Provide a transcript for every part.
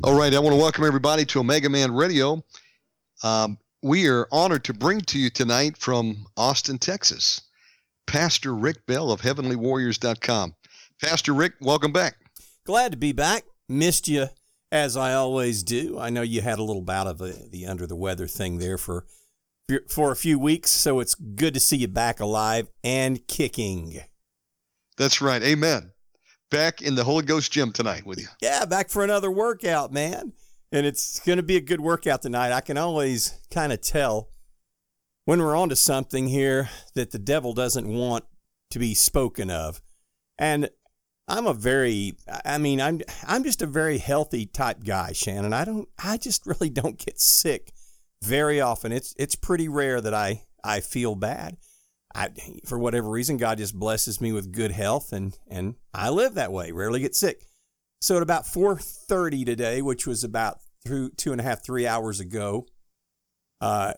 All right, I want to welcome everybody to Omega Man Radio. We are honored to bring to you tonight from Austin, Texas, Pastor Rick Bell of HeavenlyWarriors.com. Pastor Rick, welcome back. Glad to be back. Missed you, as I always do. I know you had a little bout of the under the weather thing there for a few weeks, so it's good to see you back alive and kicking. That's right. Amen. Back in the Holy Ghost gym tonight with you. Yeah, back for another workout, man. And it's going to be a good workout tonight. I can always kind of tell when we're onto something here that the devil doesn't want to be spoken of. And I'm just a very healthy type guy, Shannon. I just really don't get sick very often. It's pretty rare that I feel bad. For whatever reason, God just blesses me with good health, and I live that way, rarely get sick. So at about 4:30 today, which was about 2.5, 3 hours ago, I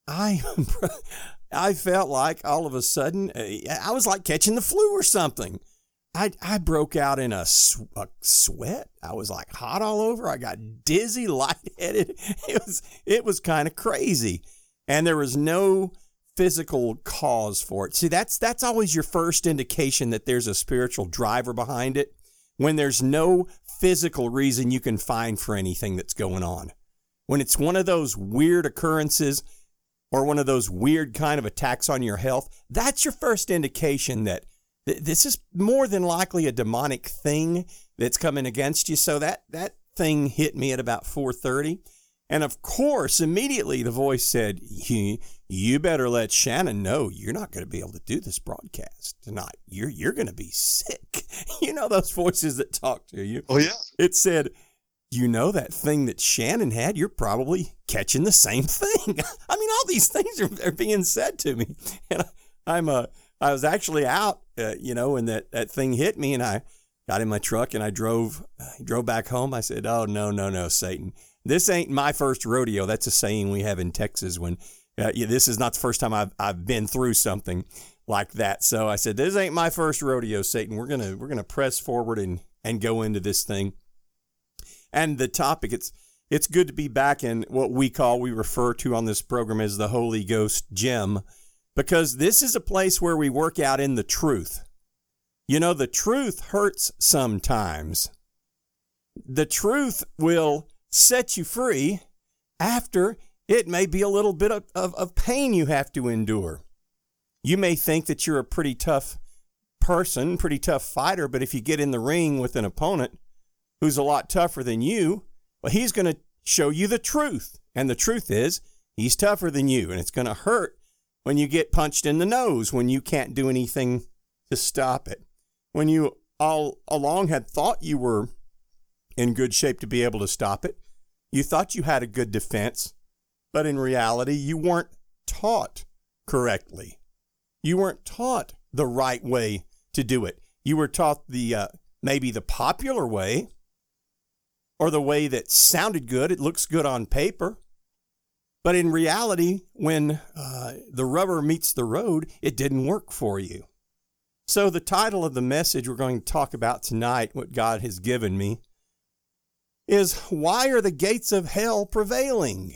felt like all of a sudden, I was like catching the flu or something. I broke out in a sweat. I was like hot all over. I got dizzy, lightheaded. It was kind of crazy, and there was no physical cause for it. See, that's always your first indication that there's a spiritual driver behind it, when there's no physical reason you can find for anything that's going on. When it's one of those weird occurrences or one of those weird kind of attacks on your health, that's your first indication that this is more than likely a demonic thing that's coming against you. So that thing hit me at about 4:30. And of course, immediately the voice said, you better let Shannon know you're not going to be able to do this broadcast tonight. You're going to be sick. You know those voices that talk to you? Oh, yeah. It said, you know that thing that Shannon had, you're probably catching the same thing. I mean, all these things are being said to me. And I was actually out, when that thing hit me, and I got in my truck and I drove back home. I said, oh, no, Satan. This ain't my first rodeo. That's a saying we have in Texas when this is not the first time I've been through something like that. So I said, this ain't my first rodeo, Satan. We're gonna press forward and go into this thing. And the topic, it's good to be back in what we refer to on this program as the Holy Ghost Gym, because this is a place where we work out in the truth. You know, the truth hurts sometimes. The truth will set you free after it may be a little bit of pain you have to endure. You may think that you're a pretty tough person, pretty tough fighter, but if you get in the ring with an opponent who's a lot tougher than you, well, he's going to show you the truth. And the truth is, he's tougher than you, and it's going to hurt when you get punched in the nose, when you can't do anything to stop it. When you all along had thought you were in good shape to be able to stop it. You thought you had a good defense, but in reality, you weren't taught correctly. You weren't taught the right way to do it. You were taught maybe the popular way, or the way that sounded good. It looks good on paper. But in reality, when the rubber meets the road, it didn't work for you. So the title of the message we're going to talk about tonight, what God has given me, is why are the gates of hell prevailing?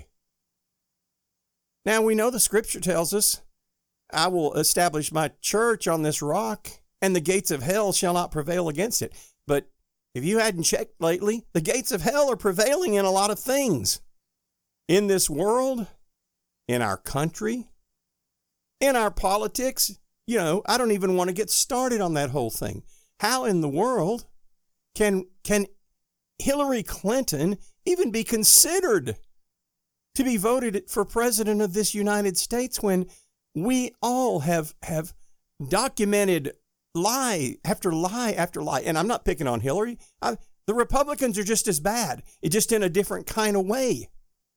Now, we know the scripture tells us, I will establish my church on this rock, and the gates of hell shall not prevail against it. But if you hadn't checked lately, the gates of hell are prevailing in a lot of things. In this world, in our country, in our politics. You know, I don't even want to get started on that whole thing. How in the world can Hillary Clinton even be considered to be voted for president of this United States when we all have documented lie after lie after lie? And I'm not picking on Hillary. The Republicans are just as bad. It's just in a different kind of way.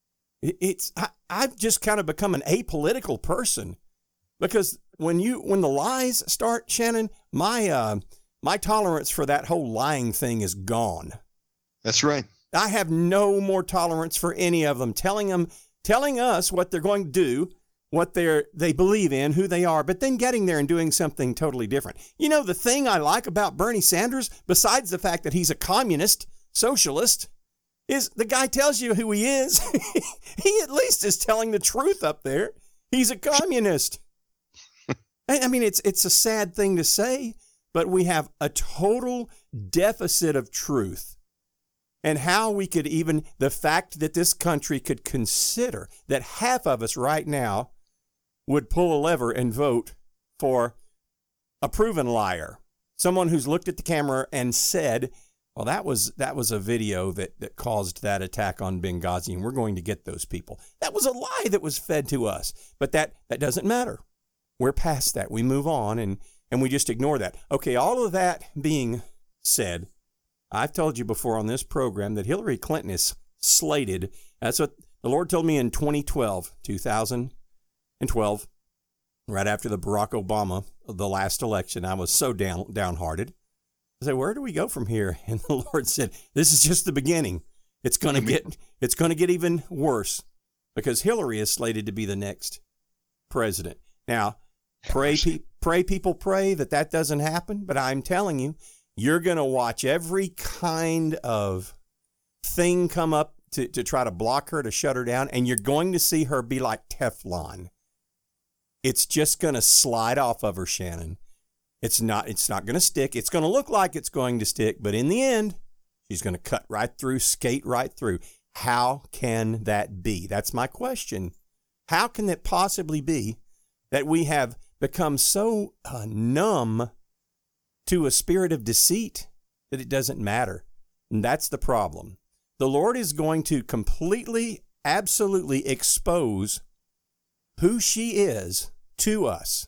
I've just kind of become an apolitical person, because when the lies start, Shannon, my tolerance for that whole lying thing is gone. That's right. I have no more tolerance for any of them telling us what they're going to do, what they believe in, who they are, but then getting there and doing something totally different. You know, the thing I like about Bernie Sanders, besides the fact that he's a communist, socialist, is the guy tells you who he is. He at least is telling the truth up there. He's a communist. I mean, it's a sad thing to say, but we have a total deficit of truth. And how we could even, the fact that this country could consider that half of us right now would pull a lever and vote for a proven liar. Someone who's looked at the camera and said, well, that was a video that caused that attack on Benghazi, and we're going to get those people. That was a lie that was fed to us. But that doesn't matter. We're past that. We move on, and we just ignore that. Okay, all of that being said, I've told you before on this program that Hillary Clinton is slated. That's what the Lord told me in 2012, right after the Barack Obama, the last election. I was so downhearted. I said, where do we go from here? And the Lord said, this is just the beginning. It's going to get even worse, because Hillary is slated to be the next president. Now, pray people pray that doesn't happen. But I'm telling you, you're going to watch every kind of thing come up to try to block her, to shut her down. And you're going to see her be like Teflon. It's just going to slide off of her, Shannon. It's not going to stick. It's going to look like it's going to stick, but in the end, she's going to cut right through, skate right through. How can that be? That's my question. How can it possibly be that we have become so numb to a spirit of deceit that it doesn't matter? And that's the problem. The Lord is going to completely, absolutely expose who she is to us.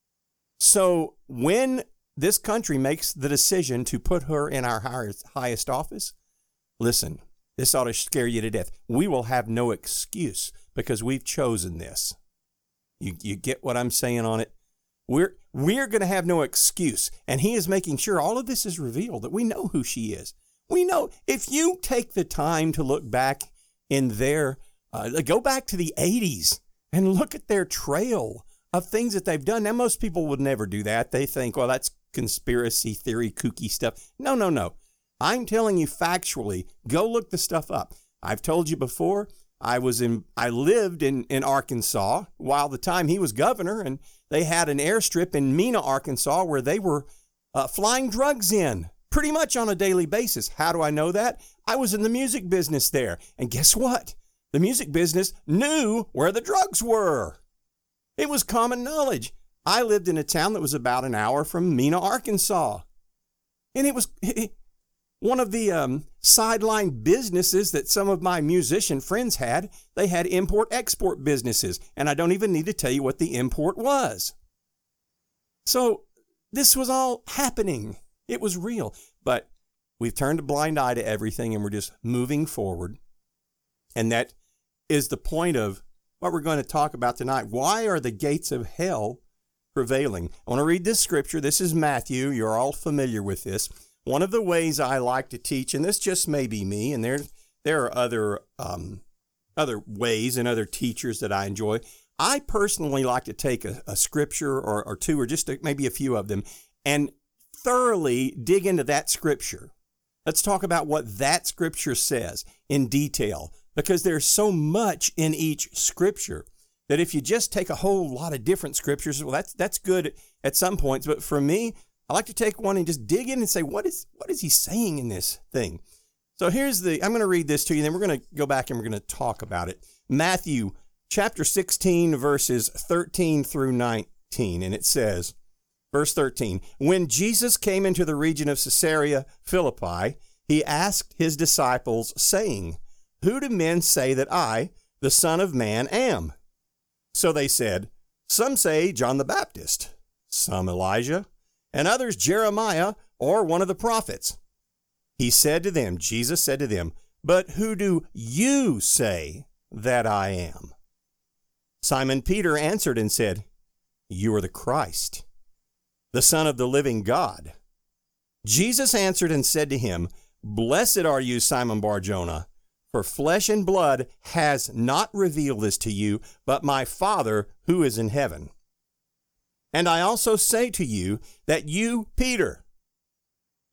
So when this country makes the decision to put her in our highest office, listen, this ought to scare you to death. We will have no excuse because we've chosen this. You get what I'm saying on it? We're going to have no excuse. And he is making sure all of this is revealed, that we know who she is. We know if you take the time to look back in their, go back to the 80s and look at their trail of things that they've done. Now, most people would never do that. They think, well, that's conspiracy theory, kooky stuff. No. I'm telling you factually, go look the stuff up. I've told you before, I lived in Arkansas while the time he was governor, and they had an airstrip in Mena, Arkansas, where they were flying drugs in pretty much on a daily basis. How do I know that? I was in the music business there. And guess what? The music business knew where the drugs were. It was common knowledge. I lived in a town that was about an hour from Mena, Arkansas. And it was one of the sideline businesses that some of my musician friends had. They had import-export businesses. And I don't even need to tell you what the import was. So this was all happening. It was real. But we've turned a blind eye to everything, and we're just moving forward. And that is the point of what we're going to talk about tonight. Why are the gates of hell prevailing? I want to read this scripture. This is Matthew. You're all familiar with this. One of the ways I like to teach, and this just may be me, and there are other ways and other teachers that I enjoy. I personally like to take a scripture or two, or just maybe a few of them, and thoroughly dig into that scripture. Let's talk about what that scripture says in detail, because there's so much in each scripture that if you just take a whole lot of different scriptures, well, that's good at some points. But for me, I like to take one and just dig in and say, what is he saying in this thing? So I'm going to read this to you, and then we're going to go back and we're going to talk about it. Matthew chapter 16, verses 13 through 19. And it says, verse 13, when Jesus came into the region of Caesarea Philippi, he asked his disciples, saying, who do men say that I, the Son of Man, am? So they said, some say John the Baptist, some Elijah, and others Jeremiah or one of the prophets. Jesus said to them, but who do you say that I am? Simon Peter answered and said, you are the Christ, the Son of the living God. Jesus answered and said to him, blessed are you, Simon Bar-Jonah, for flesh and blood has not revealed this to you, but my Father who is in heaven. And I also say to you that you, Peter,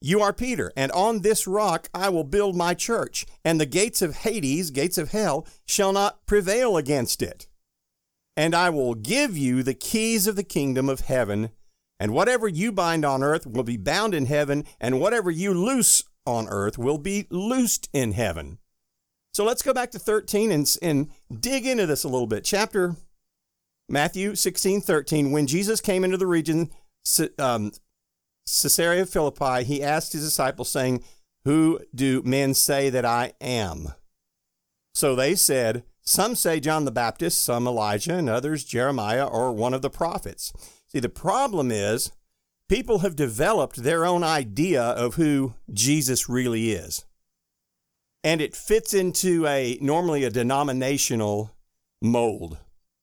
You are Peter, and on this rock I will build my church, and the gates of Hades, gates of hell, shall not prevail against it. And I will give you the keys of the kingdom of heaven, and whatever you bind on earth will be bound in heaven, and whatever you loose on earth will be loosed in heaven. So let's go back to 13 and dig into this a little bit. Matthew 16:13, when Jesus came into the region, Caesarea Philippi, he asked his disciples, saying, who do men say that I am? So they said, some say John the Baptist, some Elijah, and others Jeremiah or one of the prophets. See, the problem is people have developed their own idea of who Jesus really is. And it fits into normally a denominational mold.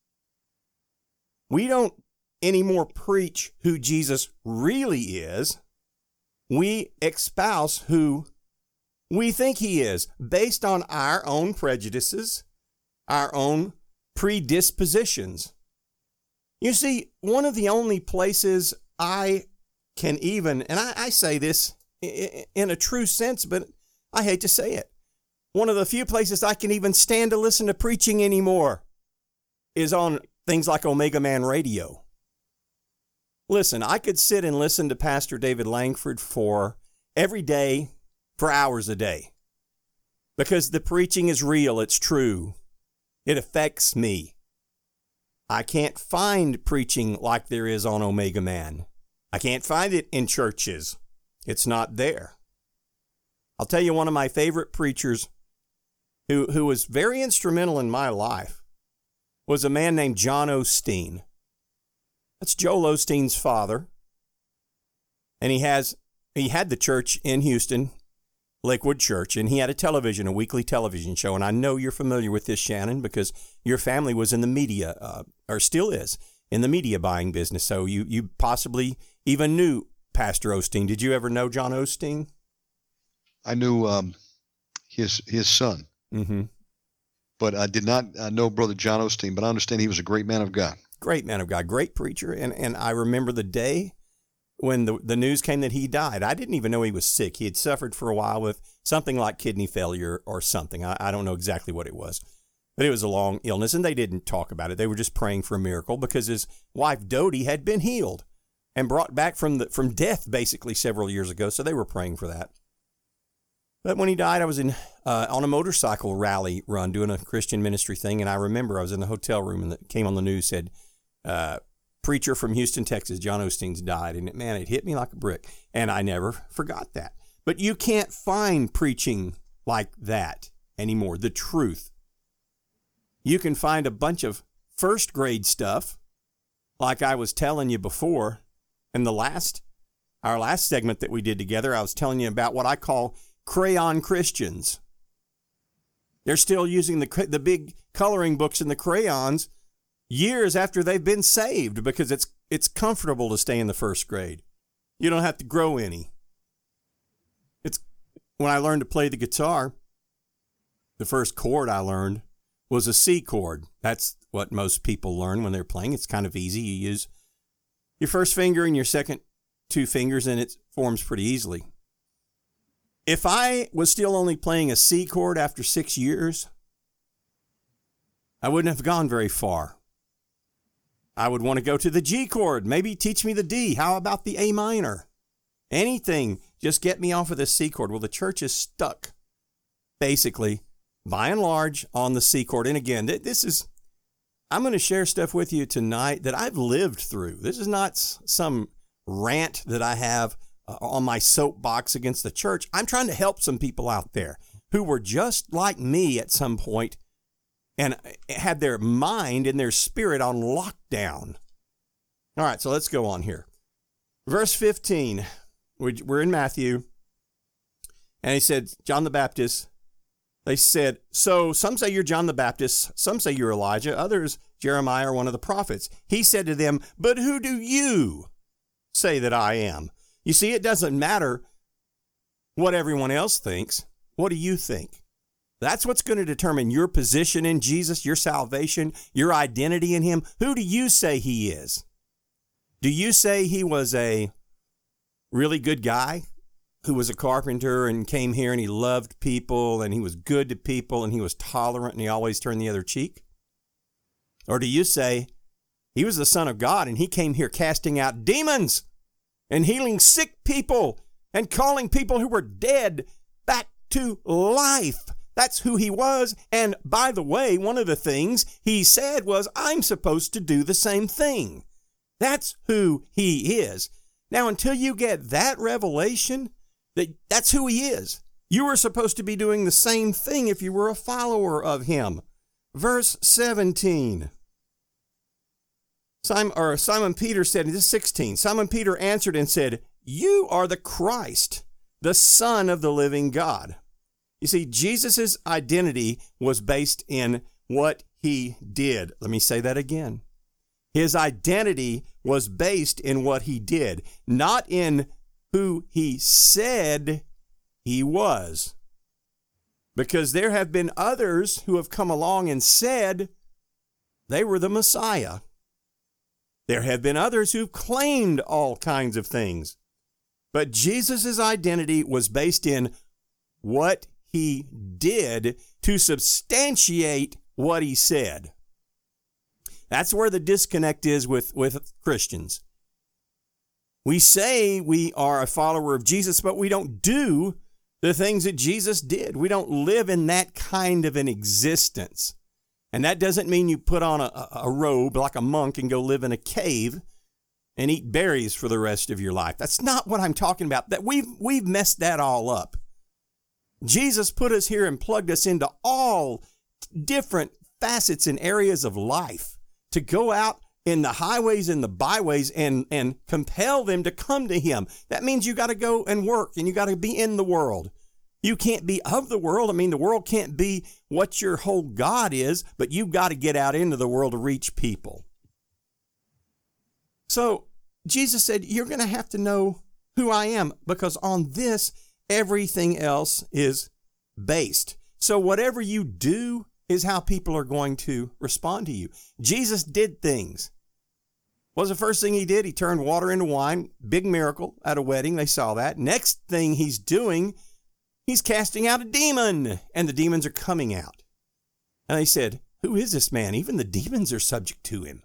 We don't anymore preach who Jesus really is. We espouse who we think he is based on our own prejudices, our own predispositions. You see, one of the only places I can even, and I say this in a true sense, but I hate to say it, one of the few places I can even stand to listen to preaching anymore is on things like Omega Man Radio. Listen, I could sit and listen to Pastor David Langford every day for hours a day because the preaching is real. It's true. It affects me. I can't find preaching like there is on Omega Man. I can't find it in churches. It's not there. I'll tell you one of my favorite preachers who was very instrumental in my life was a man named John Osteen. That's Joel Osteen's father. And he had the church in Houston, Lakewood Church, and he had a weekly television show. And I know you're familiar with this, Shannon, because your family was in the media, or still is, in the media buying business. So you possibly even knew Pastor Osteen. Did you ever know John Osteen? I knew his son. Mm-hmm. But I did not know Brother John Osteen, but I understand he was a great man of God. Great man of God, great preacher. And I remember the day when the news came that he died. I didn't even know he was sick. He had suffered for a while with something like kidney failure or something. I don't know exactly what it was, but it was a long illness, and they didn't talk about it. They were just praying for a miracle because his wife, Dodie, had been healed and brought back from death basically several years ago, so they were praying for that. But when he died, I was on a motorcycle rally run doing a Christian ministry thing, and I remember I was in the hotel room and it came on the news, said, preacher from Houston, Texas, John Osteen's died. And man, it hit me like a brick. And I never forgot that. But you can't find preaching like that anymore, the truth. You can find a bunch of first grade stuff, like I was telling you before in our last segment that we did together. I was telling you about what I call crayon Christians. They're still using the big coloring books and the crayons years after they've been saved because it's comfortable to stay in the first grade. You don't have to grow any. When I learned to play the guitar, the first chord I learned was a C chord. That's what most people learn when they're playing. It's kind of easy. You use your first finger and your second two fingers, and it forms pretty easily. If I was still only playing a C chord after 6 years, I wouldn't have gone very far. I would want to go to the G chord, maybe teach me the D. How about the A minor? Anything, just get me off of the C chord. Well, the church is stuck, basically, by and large, on the C chord. And again, I'm going to share stuff with you tonight that I've lived through. This is not some rant that I have on my soapbox against the church. I'm trying to help some people out there who were just like me at some point and had their mind and their spirit on lockdown. All right, so let's go on here. Verse 15, we're in Matthew, and he said, John the Baptist, they said, so some say you're John the Baptist, some say you're Elijah, others Jeremiah or one of the prophets. He said to them, but who do you say that I am? You see, it doesn't matter what everyone else thinks. What do you think? That's what's going to determine your position in Jesus, your salvation, your identity in him. Who do you say he is? Do you say he was a really good guy who was a carpenter and came here and he loved people and he was good to people and he was tolerant and he always turned the other cheek? Or do you say he was the Son of God and he came here casting out demons and healing sick people and calling people who were dead back to life? That's who he was. And by the way, one of the things he said was, I'm supposed to do the same thing. That's who he is. Now, until you get that revelation, that's who he is, you were supposed to be doing the same thing if you were a follower of him. Verse 17. Simon Peter said, this is 16, Simon Peter answered and said, you are the Christ, the Son of the living God. You see, Jesus' identity was based in what he did. Let me say that again. His identity was based in what he did, not in who he said he was. Because there have been others who have come along and said they were the Messiah. There have been others who've claimed all kinds of things. But Jesus' identity was based in what he did to substantiate what he said. That's where the disconnect is with Christians. We say we are a follower of Jesus, but we don't do the things that Jesus did. We don't live in that kind of an existence. And that doesn't mean you put on a robe like a monk and go live in a cave and eat berries for the rest of your life. That's not what I'm talking about. That we've messed that all up. Jesus put us here and plugged us into all different facets and areas of life to go out in the highways and the byways and compel them to come to him. That means you got to go and work and you got to be in the world. You can't be of the world. I mean, the world can't be what your whole God is, but you've got to get out into the world to reach people. So Jesus said, you're going to have to know who I am, because on this, everything else is based. So whatever you do is how people are going to respond to you. Jesus did things. What was the first thing he did? He turned water into wine. Big miracle at a wedding. They saw that. Next thing he's doing, he's casting out a demon, and the demons are coming out. And they said, who is this man? Even the demons are subject to him.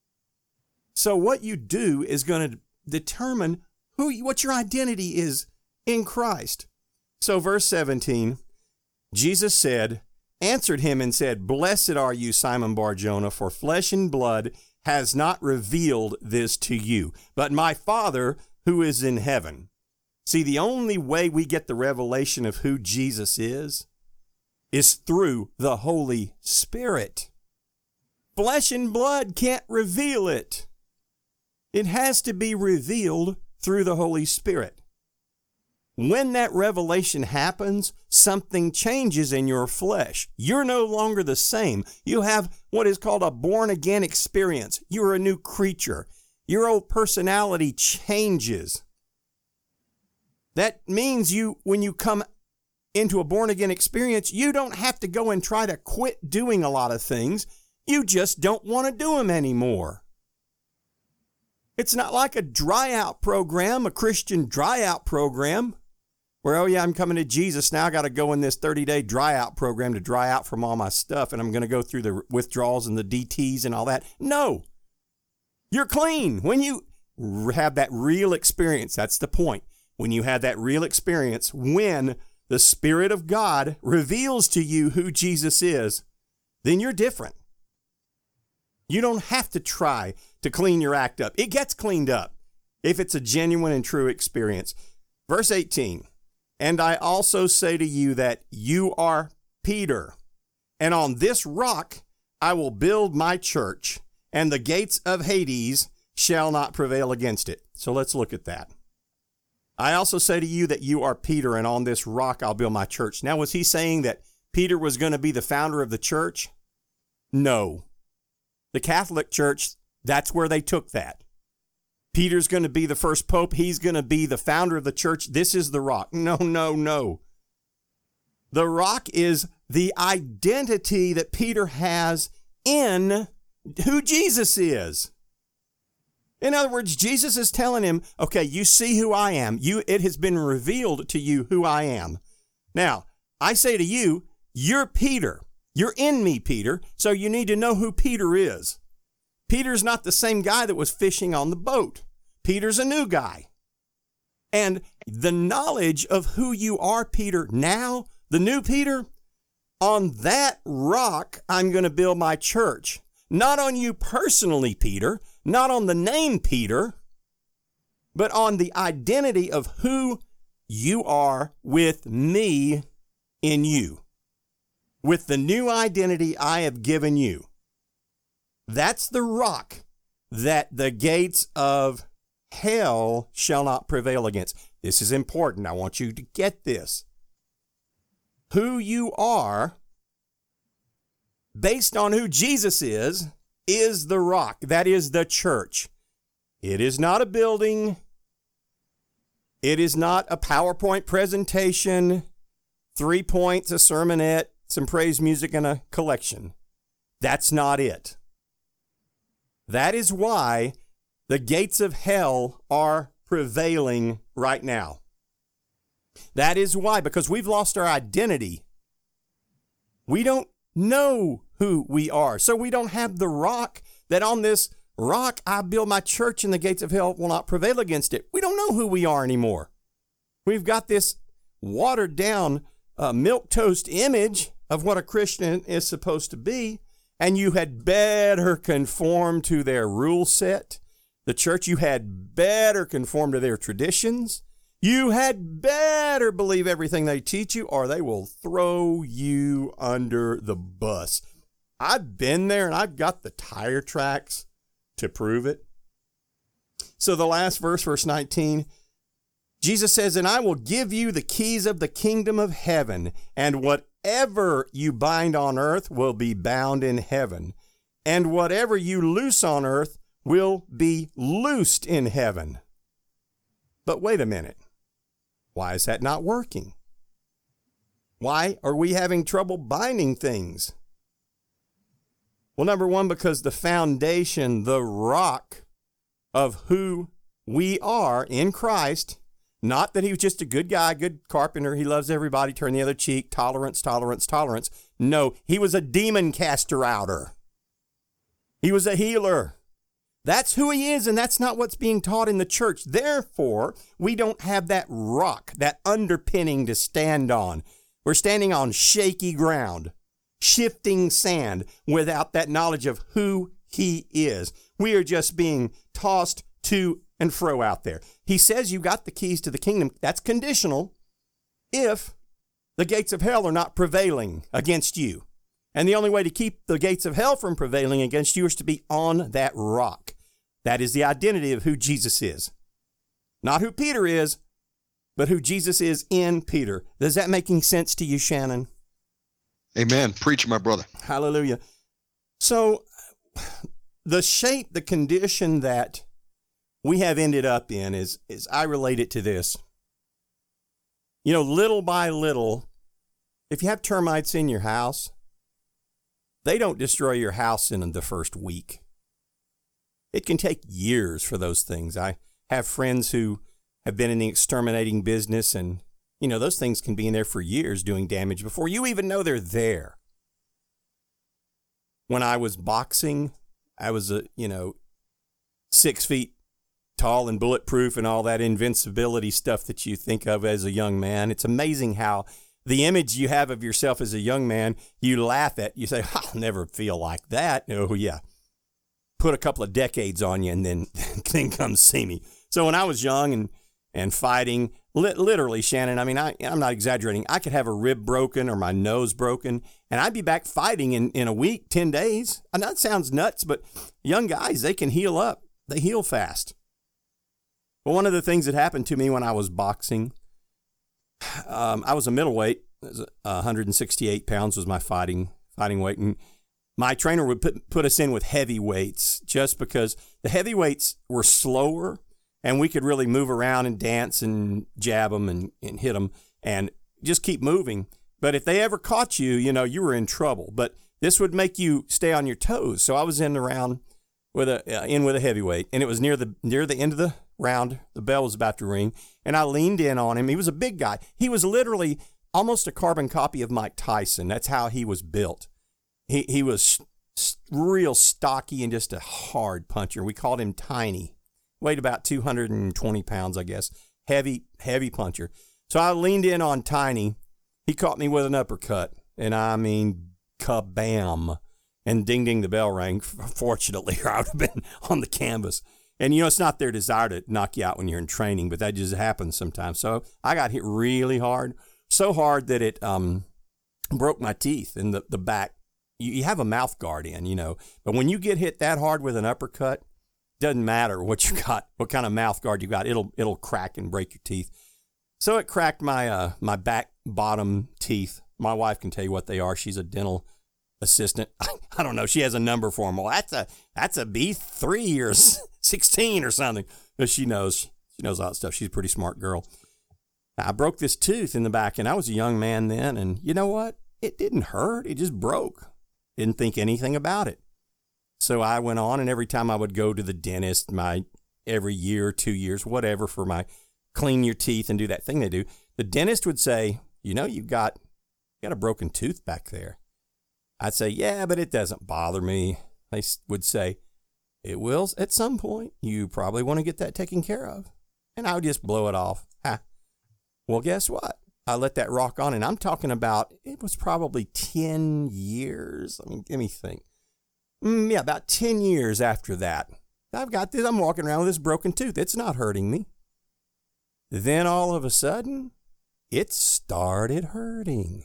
So what you do is going to determine what your identity is in Christ. So verse 17, Jesus answered him and said, blessed are you, Simon Bar-Jonah, for flesh and blood has not revealed this to you, but my Father who is in heaven. See, the only way we get the revelation of who Jesus is through the Holy Spirit. Flesh and blood can't reveal it. It has to be revealed through the Holy Spirit. When that revelation happens, something changes in your flesh. You're no longer the same. You have what is called a born-again experience. You're a new creature. Your old personality changes. That means when you come into a born-again experience, you don't have to go and try to quit doing a lot of things. You just don't want to do them anymore. It's not like a dry-out program, a Christian dry-out program, where, oh yeah, I'm coming to Jesus, now I got to go in this 30-day dry-out program to dry out from all my stuff, and I'm going to go through the withdrawals and the DTs and all that. No, you're clean. When you have that real experience, that's the point. When you have that real experience, when the Spirit of God reveals to you who Jesus is, then you're different. You don't have to try to clean your act up. It gets cleaned up if it's a genuine and true experience. Verse 18, and I also say to you that you are Peter, and on this rock I will build my church, and the gates of Hades shall not prevail against it. So let's look at that. I also say to you that you are Peter, and on this rock I'll build my church. Now, was he saying that Peter was going to be the founder of the church? No. The Catholic Church, that's where they took that. Peter's going to be the first pope. He's going to be the founder of the church. This is the rock. No, no, no. The rock is the identity that Peter has in who Jesus is. In other words, Jesus is telling him, okay, you see who I am. It has been revealed to you who I am. Now, I say to you, you're Peter. You're in me, Peter. So you need to know who Peter is. Peter's not the same guy that was fishing on the boat. Peter's a new guy. And the knowledge of who you are, Peter, now, the new Peter, on that rock, I'm going to build my church. Not on you personally, Peter, not on the name Peter, but on the identity of who you are with me in you. With the new identity I have given you. That's the rock that the gates of hell shall not prevail against. This is important. I want you to get this. Who you are, based on who Jesus is the rock. That is the church. It is not a building. It is not a PowerPoint presentation, 3 points, a sermonette, some praise music, and a collection. That's not it. That is why the gates of hell are prevailing right now. That is why, because we've lost our identity. We don't know who we are. So we don't have the rock that on this rock I build my church and the gates of hell will not prevail against it. We don't know who we are anymore. We've got this watered down milquetoast image of what a Christian is supposed to be. And you had better conform to their rule set. The church, you had better conform to their traditions. You had better believe everything they teach you, or they will throw you under the bus. I've been there, and I've got the tire tracks to prove it. So the last verse, verse 19, Jesus says, and I will give you the keys of the kingdom of heaven, and whatever you bind on earth will be bound in heaven, and whatever you loose on earth will be loosed in heaven. But wait a minute. Why is that not working? Why are we having trouble binding things? Well, number one, because the foundation, the rock of who we are in Christ, not that he was just a good guy, good carpenter, he loves everybody, turn the other cheek, tolerance, tolerance, tolerance. No, he was a demon caster outer. He was a healer. That's who he is, and that's not what's being taught in the church. Therefore, we don't have that rock, that underpinning to stand on. We're standing on shaky ground, shifting sand, without that knowledge of who he is. We are just being tossed to and fro out there. He says you got the keys to the kingdom. That's conditional if the gates of hell are not prevailing against you. And the only way to keep the gates of hell from prevailing against you is to be on that rock. That is the identity of who Jesus is. Not who Peter is, but who Jesus is in Peter. Does that making sense to you, Shannon? Amen. Preach, my brother. Hallelujah. So the shape, the condition that we have ended up in is I relate it to this. You know, little by little, if you have termites in your house, they don't destroy your house in the first week. It can take years for those things. I have friends who have been in the exterminating business, and, you know, those things can be in there for years doing damage before you even know they're there. When I was boxing, I was, 6 feet tall and bulletproof and all that invincibility stuff that you think of as a young man. It's amazing how the image you have of yourself as a young man, you laugh at. You say, I'll never feel like that. Oh, yeah. Put a couple of decades on you and then come see me. So when I was young and fighting, literally, Shannon, I mean, I'm not exaggerating. I could have a rib broken or my nose broken, and I'd be back fighting in a week, 10 days. I know that sounds nuts, but young guys, they can heal up. They heal fast. Well, one of the things that happened to me when I was boxing, I was a middleweight. 168 pounds was my fighting weight, and my trainer would put us in with heavyweights just because the heavyweights were slower and we could really move around and dance and jab them and hit them and just keep moving. But if they ever caught you, you were in trouble. But this would make you stay on your toes. So I was in around with a heavyweight, and it was near the end of the round. The bell was about to ring, and I leaned in on him. He was a big guy. He was literally almost a carbon copy of Mike Tyson. That's how he was built. He was real stocky and just a hard puncher. We called him Tiny. Weighed about 220 pounds, I guess. Heavy puncher. So I leaned in on Tiny. He caught me with an uppercut, and I mean, kabam. And ding, ding, the bell rang. Fortunately, or I would have been on the canvas. And, it's not their desire to knock you out when you're in training, but that just happens sometimes. So I got hit really hard, so hard that it broke my teeth in the back. You have a mouth guard in, but when you get hit that hard with an uppercut, doesn't matter what you got, what kind of mouth guard you got, it'll crack and break your teeth. So it cracked my my back bottom teeth. My wife can tell you what they are. She's a dental assistant. I don't know. She has a number for them. Well, that's a B3 or 16 or something. But she knows all that stuff. She's a pretty smart girl. I broke this tooth in the back, and I was a young man then. And you know what? It didn't hurt. It just broke. Didn't think anything about it. So I went on, and every time I would go to the dentist, every year, 2 years, whatever, for my clean your teeth and do that thing they do, the dentist would say, you've got a broken tooth back there. I'd say, yeah, but it doesn't bother me. They would say, it will at some point. You probably want to get that taken care of. And I would just blow it off. Well, guess what? I let that rock on, and I'm talking about, it was probably 10 years. I mean, let me think. Yeah, about 10 years after that. I'm walking around with this broken tooth. It's not hurting me. Then all of a sudden, it started hurting.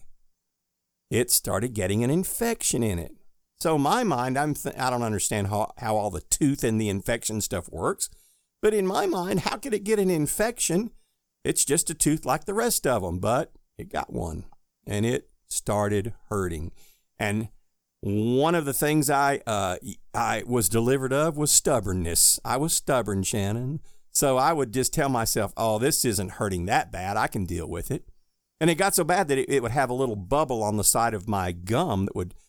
It started getting an infection in it. So my mind, I don't understand how all the tooth and the infection stuff works. But in my mind, how could it get an infection? It's just a tooth like the rest of them. But it got one. And it started hurting. And one of the things I was delivered of was stubbornness. I was stubborn, Shannon. So I would just tell myself, oh, this isn't hurting that bad. I can deal with it. And it got so bad that it would have a little bubble on the side of my gum that would,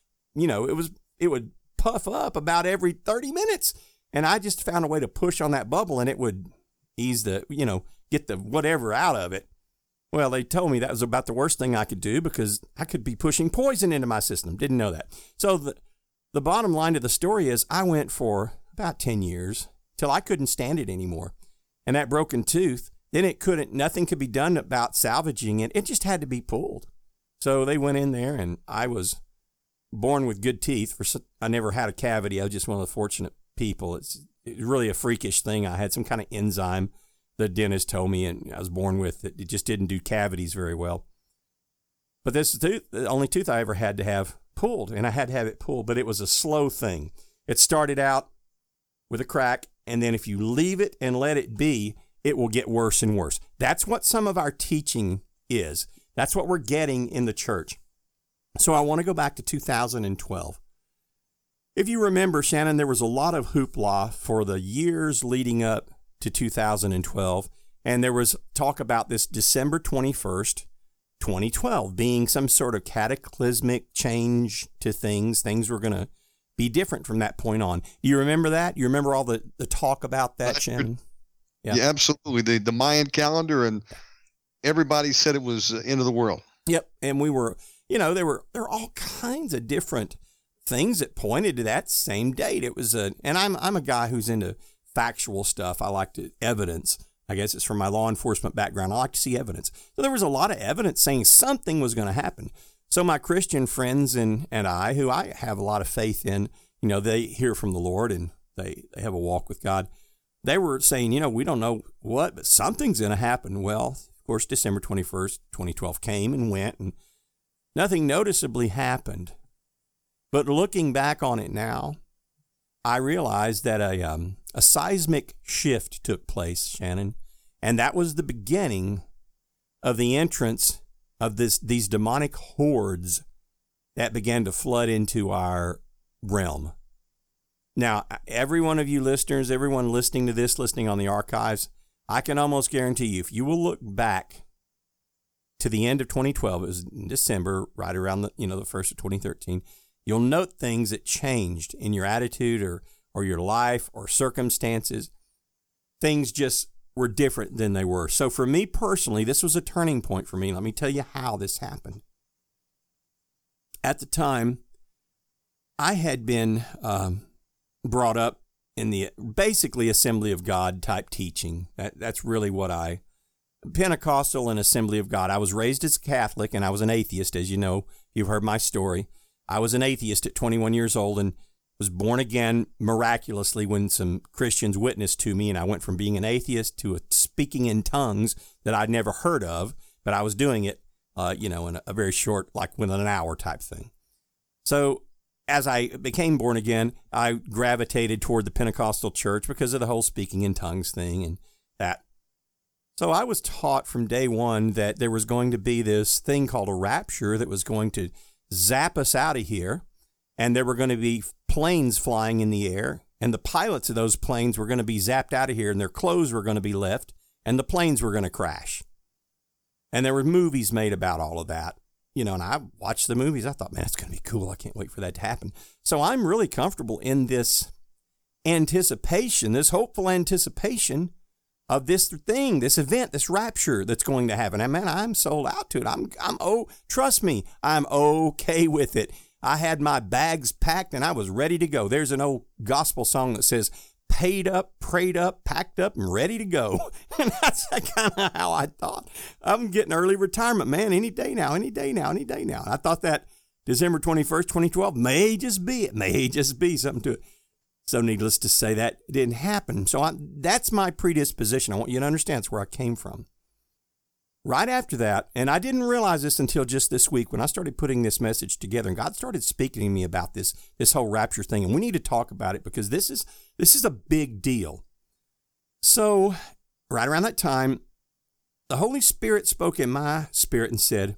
it would puff up about every 30 minutes. And I just found a way to push on that bubble, and it would ease get the whatever out of it. Well, they told me that was about the worst thing I could do because I could be pushing poison into my system. Didn't know that. So the bottom line of the story is I went for about 10 years till I couldn't stand it anymore. And that broken tooth, then nothing could be done about salvaging it. It just had to be pulled. So they went in there, and I was born with good teeth. I never had a cavity. I was just one of the fortunate people. It's really a freakish thing. I had some kind of enzyme the dentist told me, and I was born with it. It just didn't do cavities very well. But this tooth, the only tooth I ever had to have pulled, and I had to have it pulled, but it was a slow thing. It started out with a crack, and then if you leave it and let it be, it will get worse and worse. That's what some of our teaching is. That's what we're getting in the church. So I want to go back to 2012. If you remember, Shannon, there was a lot of hoopla for the years leading up to 2012, and there was talk about this December 21st, 2012 being some sort of cataclysmic change to things. Things were going to be different from that point on. Do you remember that? You remember all the talk about that, Shannon? Yeah, absolutely. The Mayan calendar, and everybody said it was the end of the world. Yep. And we were, there were all kinds of different things that pointed to that same date. It was and I'm a guy who's into factual stuff. I like evidence. I guess it's from my law enforcement background. I like to see evidence. So there was a lot of evidence saying something was going to happen. So my Christian friends and I, who I have a lot of faith in, they hear from the Lord and they have a walk with God. They were saying, we don't know what, but something's going to happen. Well, of course, December 21st, 2012 came and went, and nothing noticeably happened. But looking back on it now, I realized that a seismic shift took place, Shannon, and that was the beginning of the entrance of these demonic hordes that began to flood into our realm. Now, every one of you listeners, everyone listening to this, listening on the archives, I can almost guarantee you, if you will look back to the end of 2012, it was in December, right around the first of 2013, you'll note things that changed in your attitude or or your life or circumstances. Things just were different than they were. So for me personally, this was a turning point for me. Let me tell you how this happened. At the time, I had been brought up in the basically Assembly of God type teaching. That's really what Pentecostal and Assembly of God. I was raised as a Catholic and I was an atheist, as you know. You've heard my story. I was an atheist at 21 years old and was born again miraculously when some Christians witnessed to me, and I went from being an atheist to speaking in tongues that I'd never heard of, but I was doing it, in a very short, like within an hour type thing. So as I became born again, I gravitated toward the Pentecostal church because of the whole speaking in tongues thing and that. So I was taught from day one that there was going to be this thing called a rapture that was going to zap us out of here, and there were going to be planes flying in the air, and the pilots of those planes were going to be zapped out of here, and their clothes were going to be left, and the planes were going to crash. And there were movies made about all of that, and I watched the movies. I thought, man, it's going to be cool. I can't wait for that to happen. So I'm really comfortable in this anticipation, this hopeful anticipation of this thing, this event, this rapture that's going to happen. And man, I'm sold out to it. Trust me, I'm okay with it. I had my bags packed and I was ready to go. There's an old gospel song that says, paid up, prayed up, packed up, and ready to go. And that's kind of how I thought. I'm getting early retirement, man, any day now. And I thought that December 21st, 2012 may just be something to it. So needless to say, that didn't happen. So that's my predisposition. I want you to understand it's where I came from. Right after that, and I didn't realize this until just this week when I started putting this message together, and God started speaking to me about this whole rapture thing, and we need to talk about it because this is a big deal. So right around that time, the Holy Spirit spoke in my spirit and said,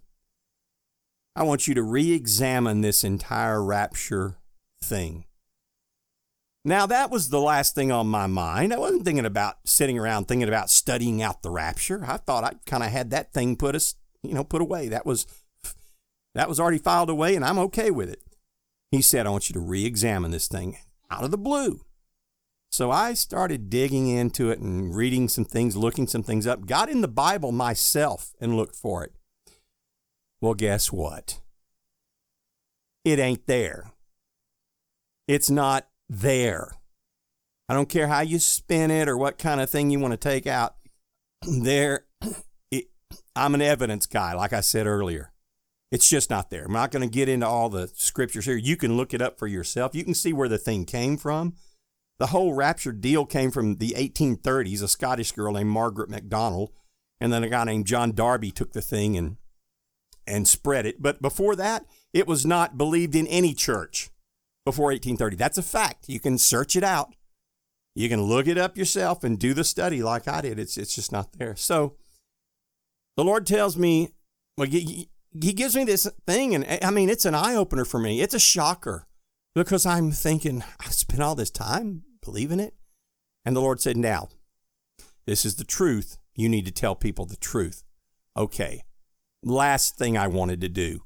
I want you to re-examine this entire rapture thing. Now, that was the last thing on my mind. I wasn't sitting around thinking about studying out the rapture. I thought I kind of had that thing put away. That was already filed away, and I'm okay with it. He said, I want you to re-examine this thing out of the blue. So I started digging into it and reading some things, looking some things up, got in the Bible myself and looked for it. Well, guess what? It ain't there. It's not there. I don't care how you spin it or what kind of thing you want to take out. I'm an evidence guy, like I said earlier. It's just not there. I'm not going to get into all the scriptures here. You can look it up for yourself. You can see where the thing came from. The whole rapture deal came from the 1830s. A Scottish girl named Margaret MacDonald, and then a guy named John Darby took the thing and spread it. But before that, it was not believed in any church. Before 1830. That's a fact. You can search it out. You can look it up yourself and do the study like I did. It's just not there. So the Lord tells me, well, he gives me this thing, and I mean, it's an eye-opener for me. It's a shocker because I'm thinking, I spent all this time believing it. And the Lord said, now, this is the truth. You need to tell people the truth. Okay, last thing I wanted to do.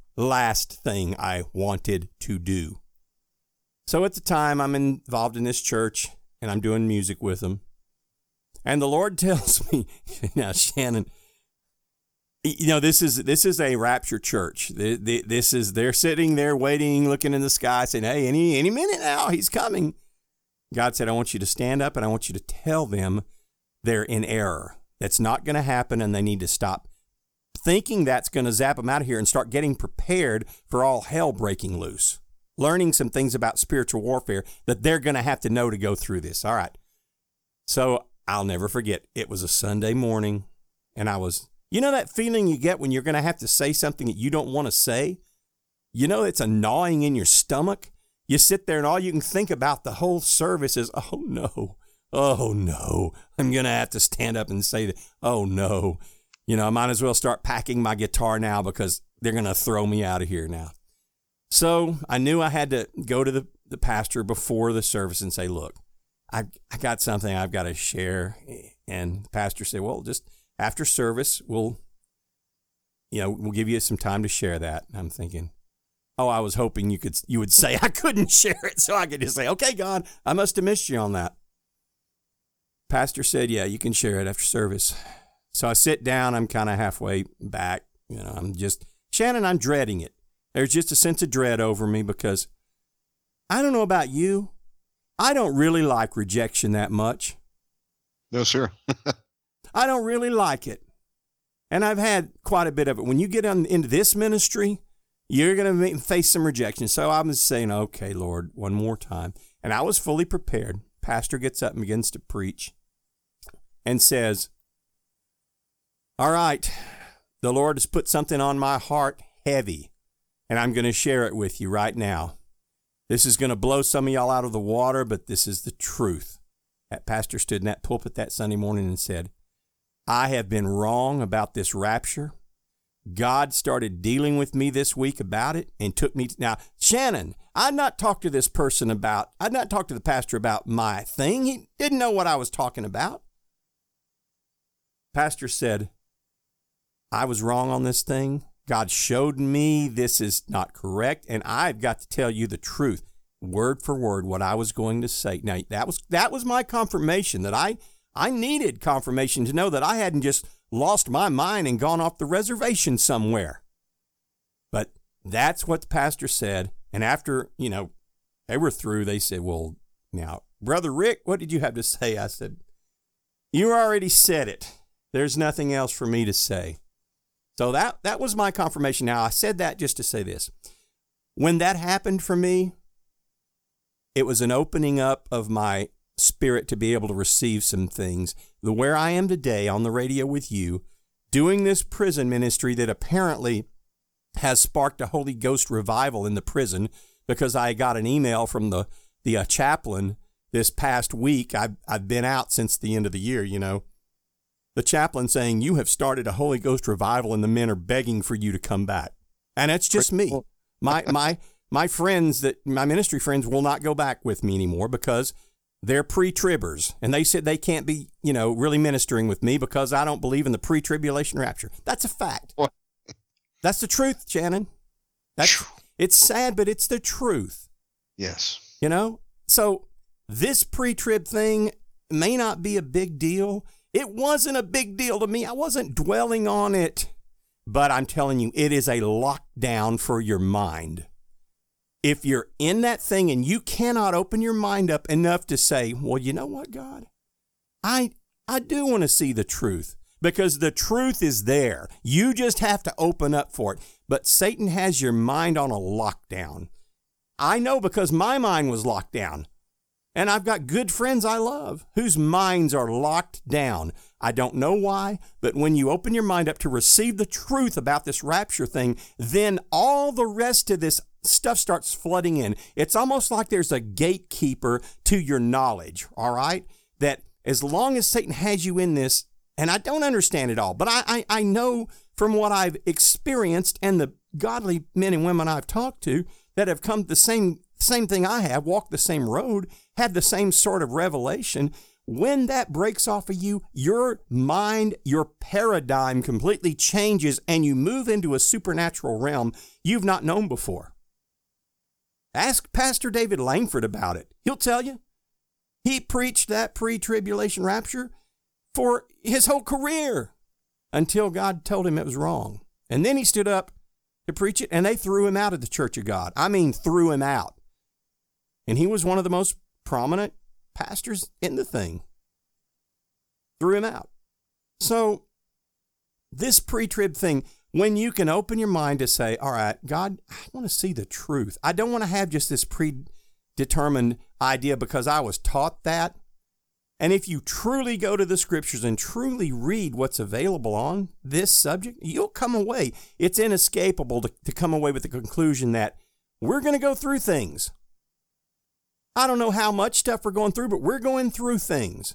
So at the time, I'm involved in this church, and I'm doing music with them. And the Lord tells me, now, Shannon, this is a rapture church. They're sitting there waiting, looking in the sky, saying, hey, any minute now, he's coming. God said, I want you to stand up, and I want you to tell them they're in error. That's not going to happen, and they need to stop thinking that's going to zap them out of here and start getting prepared for all hell breaking loose. Learning some things about spiritual warfare that they're going to have to know to go through this. All right. So I'll never forget. It was a Sunday morning, and I was, that feeling you get when you're going to have to say something that you don't want to say? It's a gnawing in your stomach. You sit there, and all you can think about the whole service is, oh no, I'm going to have to stand up and say that, oh no. I might as well start packing my guitar now because they're going to throw me out of here now. So I knew I had to go to the pastor before the service and say, look, I got something I've got to share. And the pastor said, well, just after service, we'll give you some time to share that. And I'm thinking, Oh, I was hoping you would say I couldn't share it so I could just say, okay, God, I must have missed you on that. Pastor said, yeah, you can share it after service. So I sit down. I'm kind of halfway back. Shannon, I'm dreading it. There's just a sense of dread over me because I don't know about you. I don't really like rejection that much. No, sir. I don't really like it. And I've had quite a bit of it. When you get into this ministry, you're going to face some rejection. So I was saying, okay, Lord, one more time. And I was fully prepared. Pastor gets up and begins to preach and says, all right, the Lord has put something on my heart heavy, and I'm going to share it with you right now. This is going to blow some of y'all out of the water, but this is the truth. That pastor stood in that pulpit that Sunday morning and said, I have been wrong about this rapture. God started dealing with me this week about it and took me. Now, Shannon, I'd not talked to the pastor about my thing. He didn't know what I was talking about. Pastor said, I was wrong on this thing. God showed me this is not correct, and I've got to tell you the truth, word for word, what I was going to say. Now, that was my confirmation, that I needed confirmation to know that I hadn't just lost my mind and gone off the reservation somewhere. But that's what the pastor said. And after, they were through, they said, well, now, Brother Rick, what did you have to say? I said, you already said it. There's nothing else for me to say. So that was my confirmation. Now, I said that just to say this. When that happened for me, it was an opening up of my spirit to be able to receive some things. Where I am today on the radio with you, doing this prison ministry that apparently has sparked a Holy Ghost revival in the prison, because I got an email from the chaplain this past week. I've been out since the end of the year, The chaplain saying, you have started a Holy Ghost revival and the men are begging for you to come back. And it's just me. My friends, my ministry friends, will not go back with me anymore because they're pre-tribbers. And they said they can't be, really ministering with me because I don't believe in the pre-tribulation rapture. That's a fact. What? That's the truth, Shannon. It's sad, but it's the truth. Yes. So this pre-trib thing may not be a big deal. It wasn't a big deal to me. I wasn't dwelling on it. But I'm telling you, it is a lockdown for your mind. If you're in that thing and you cannot open your mind up enough to say, well, you know what, God? I do want to see the truth, because the truth is there. You just have to open up for it. But Satan has your mind on a lockdown. I know, because my mind was locked down. And I've got good friends I love whose minds are locked down. I don't know why, but when you open your mind up to receive the truth about this rapture thing, then all the rest of this stuff starts flooding in. It's almost like there's a gatekeeper to your knowledge, all right? That as long as Satan has you in this, and I don't understand it all, but I know from what I've experienced and the godly men and women I've talked to that have come to the same thing I have, walked the same road, had the same sort of revelation. When that breaks off of you, your mind, your paradigm completely changes and you move into a supernatural realm you've not known before. Ask Pastor David Langford about it. He'll tell you. He preached that pre-tribulation rapture for his whole career until God told him it was wrong. And then he stood up to preach it, and they threw him out of the Church of God. I mean, threw him out. And he was one of the most prominent pastors in the thing. Threw him out. So this pre-trib thing, when you can open your mind to say, all right, God, I want to see the truth. I don't want to have just this predetermined idea because I was taught that. And if you truly go to the scriptures and truly read what's available on this subject, you'll come away. It's inescapable to come away with the conclusion that we're going to go through things. I don't know how much stuff we're going through, but we're going through things.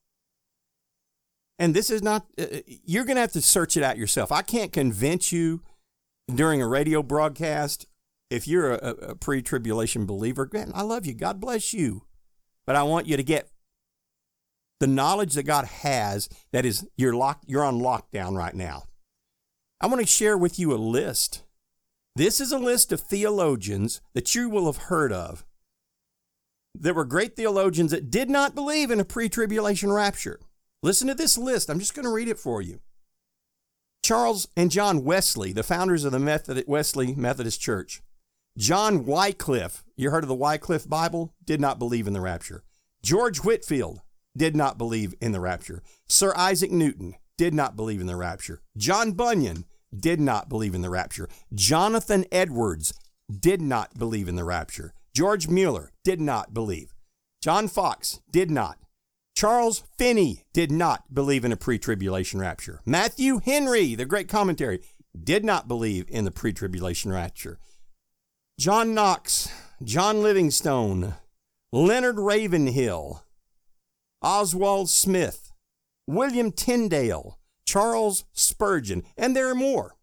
And this is not, you're going to have to search it out yourself. I can't convince you during a radio broadcast. If you're a pre-tribulation believer, I love you. God bless you. But I want you to get the knowledge that God has, that is, you're on lockdown right now. I want to share with you a list This is a list of theologians that you will have heard of. There were great theologians that did not believe in a pre-tribulation rapture. Listen to this list. I'm just going to read it for you. Charles and John Wesley, the founders of the Wesley Methodist Church. John Wycliffe, you heard of the Wycliffe Bible? Did not believe in the rapture. George Whitefield did not believe in the rapture. Sir Isaac Newton did not believe in the rapture. John Bunyan did not believe in the rapture. Jonathan Edwards did not believe in the rapture. George Mueller did not believe. John Fox did not. Charles Finney did not believe in a pre-tribulation rapture. Matthew Henry, the great commentary, did not believe in the pre-tribulation rapture. John Knox, John Livingstone, Leonard Ravenhill, Oswald Smith, William Tyndale, Charles Spurgeon, and there are more.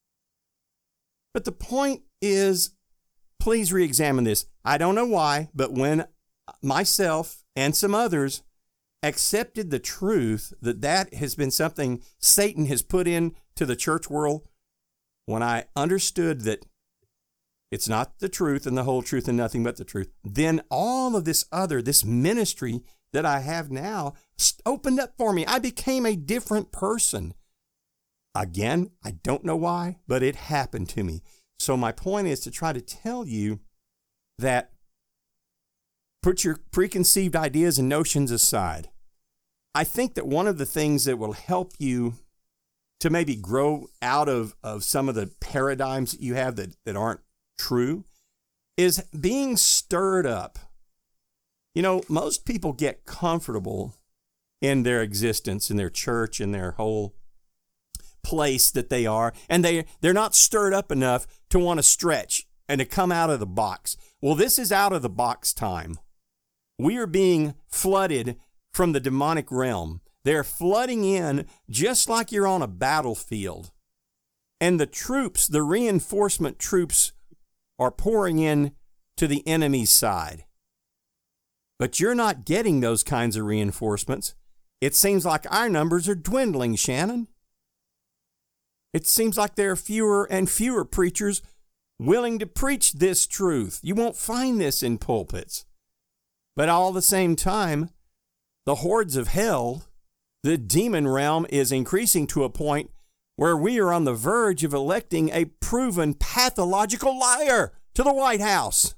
But the point is, please re-examine this. I don't know why, but when myself and some others accepted the truth that has been something Satan has put into the church world, when I understood that it's not the truth and the whole truth and nothing but the truth, then all of this ministry that I have now opened up for me. I became a different person. Again, I don't know why, but it happened to me. So my point is to try to tell you that put your preconceived ideas and notions aside. I think that one of the things that will help you to maybe grow out of some of the paradigms that you have that aren't true is being stirred up. You know, most people get comfortable in their existence, in their church, in their whole place that they are, and they're not stirred up enough to want to stretch and to come out of the box. Well, this is out of the box time. We are being flooded from the demonic realm. They're flooding in just like you're on a battlefield. And the troops, the reinforcement troops, are pouring in to the enemy's side. But you're not getting those kinds of reinforcements. It seems like our numbers are dwindling, Shannon. It seems like there are fewer and fewer preachers willing to preach this truth. You won't find this in pulpits. But all at the same time, the hordes of hell, the demon realm, is increasing to a point where we are on the verge of electing a proven pathological liar to the White House.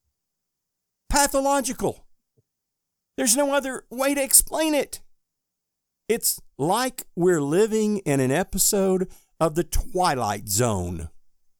Pathological. There's no other way to explain it. It's like we're living in an episode of The Twilight Zone.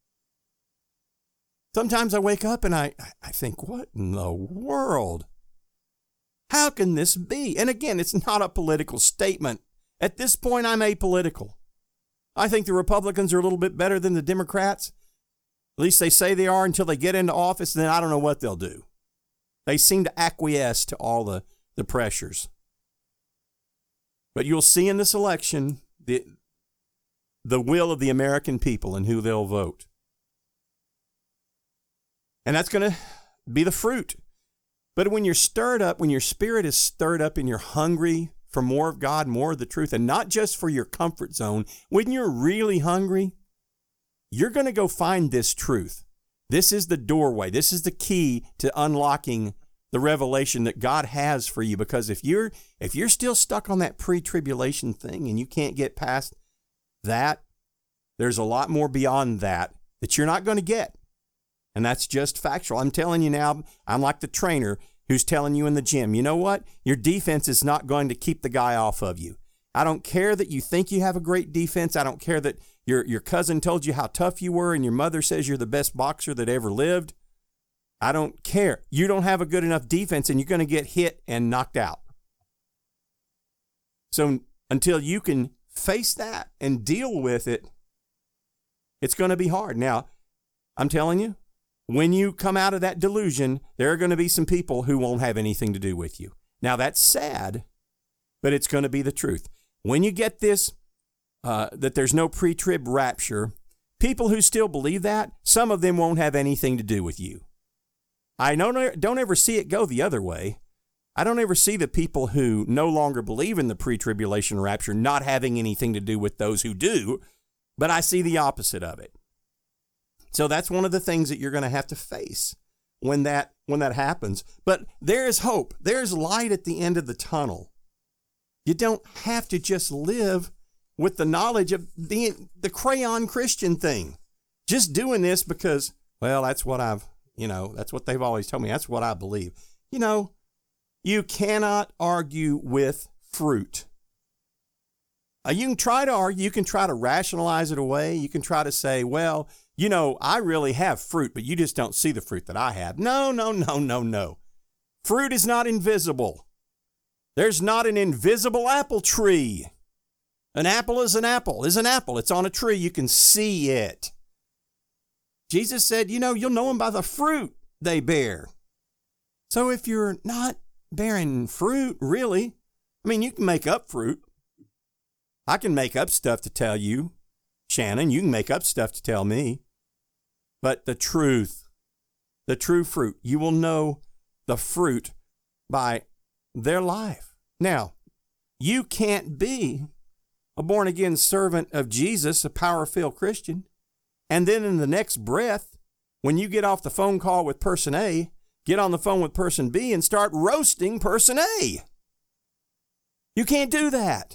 Sometimes I wake up and I think, what in the world? How can this be? And again, it's not a political statement. At this point, I'm apolitical. I think the Republicans are a little bit better than the Democrats. At least they say they are until they get into office, and then I don't know what they'll do. They seem to acquiesce to all the pressures. But you'll see in this election the will of the American people and who they'll vote. And that's going to be the fruit. But when you're stirred up, when your spirit is stirred up and you're hungry for more of God, more of the truth, and not just for your comfort zone, when you're really hungry, you're going to go find this truth. This is the doorway. This is the key to unlocking the revelation that God has for you. Because if you're still stuck on that pre-tribulation thing and you can't get past that, there's a lot more beyond that you're not going to get. And that's just factual. I'm telling you now, I'm like the trainer who's telling you in the gym, you know what? Your defense is not going to keep the guy off of you. I don't care that you think you have a great defense. I don't care that your cousin told you how tough you were and your mother says you're the best boxer that ever lived. I don't care. You don't have a good enough defense and you're going to get hit and knocked out. So until you can face that and deal with it, it's going to be hard. Now, I'm telling you, when you come out of that delusion, there are going to be some people who won't have anything to do with you. Now, that's sad, but it's going to be the truth. When you get this, that there's no pre-trib rapture, people who still believe that, some of them won't have anything to do with you. I don't ever see it go the other way. I don't ever see the people who no longer believe in the pre-tribulation rapture not having anything to do with those who do, but I see the opposite of it. So that's one of the things that you're going to have to face when that happens. But there is hope. There's light at the end of the tunnel. You don't have to just live with the knowledge of the crayon Christian thing. Just doing this because, well, that's what that's what they've always told me. That's what I believe. You cannot argue with fruit. You can try to argue. You can try to rationalize it away. You can try to say, well, I really have fruit, but you just don't see the fruit that I have. No. Fruit is not invisible. There's not an invisible apple tree. An apple is an apple, It's on a tree. You can see it. Jesus said, you'll know them by the fruit they bear. So if you're not bearing fruit, really, you can make up fruit. I can make up stuff to tell you, Shannon. You can make up stuff to tell me. But the true fruit, you will know the fruit by their life. Now, you can't be a born-again servant of Jesus, a power-filled Christian, and then in the next breath, when you get off the phone call with person A, get on the phone with person B and start roasting person A. You can't do that.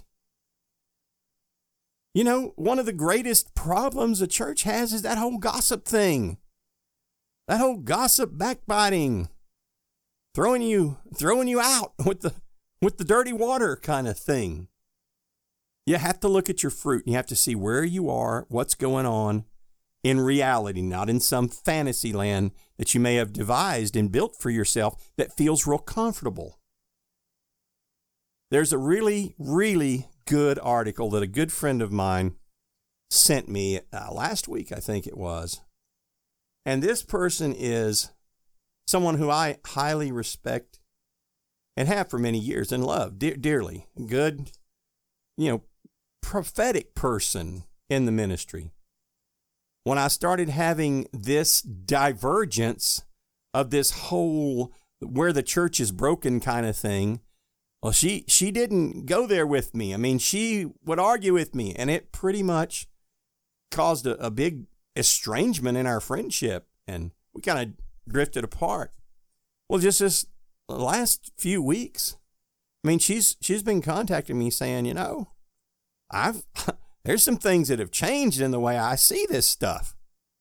One of the greatest problems the church has is that whole gossip thing. That whole gossip backbiting. Throwing you out with the dirty water kind of thing. You have to look at your fruit. You have to see where you are, what's going on in reality, not in some fantasy land that you may have devised and built for yourself that feels real comfortable. There's a really, really good article that a good friend of mine sent me last week, I think it was. And this person is someone who I highly respect and have for many years and love dearly. Good, prophetic person in the ministry. When I started having this divergence of this whole where the church is broken kind of thing, well, she didn't go there with me. She would argue with me, and it pretty much caused a big estrangement in our friendship, and we kind of drifted apart. Well, just this last few weeks, she's been contacting me saying, there's some things that have changed in the way I see this stuff.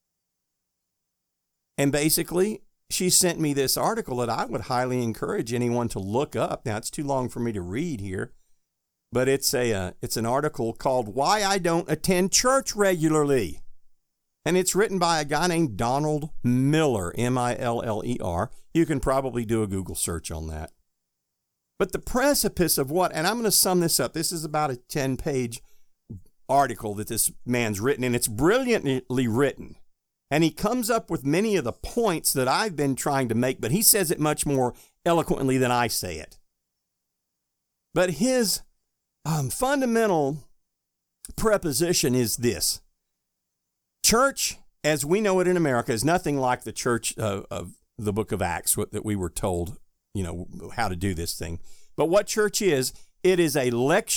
And basically, she sent me this article that I would highly encourage anyone to look up. Now, it's too long for me to read here, but it's an article called Why I Don't Attend Church Regularly. And it's written by a guy named Donald Miller, Miller. You can probably do a Google search on that. But the precipice of and I'm going to sum this up. This is about a 10-page article that this man's written, and it's brilliantly written. And he comes up with many of the points that I've been trying to make, but he says it much more eloquently than I say it. But his fundamental preposition is this. Church, as we know it in America, is nothing like the church of the book of Acts that we were told, how to do this thing. But what church is, it is a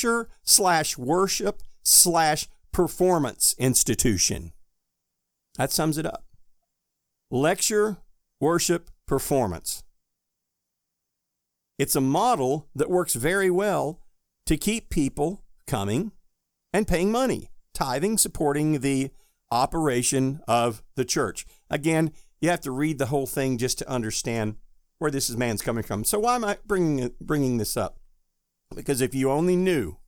lecture/worship/performance institution. That sums it up. Lecture, worship, performance. It's a model that works very well to keep people coming and paying money, tithing, supporting the operation of the church. Again, you have to read the whole thing just to understand where this man's coming from. So why am I bringing this up? Because if you only knew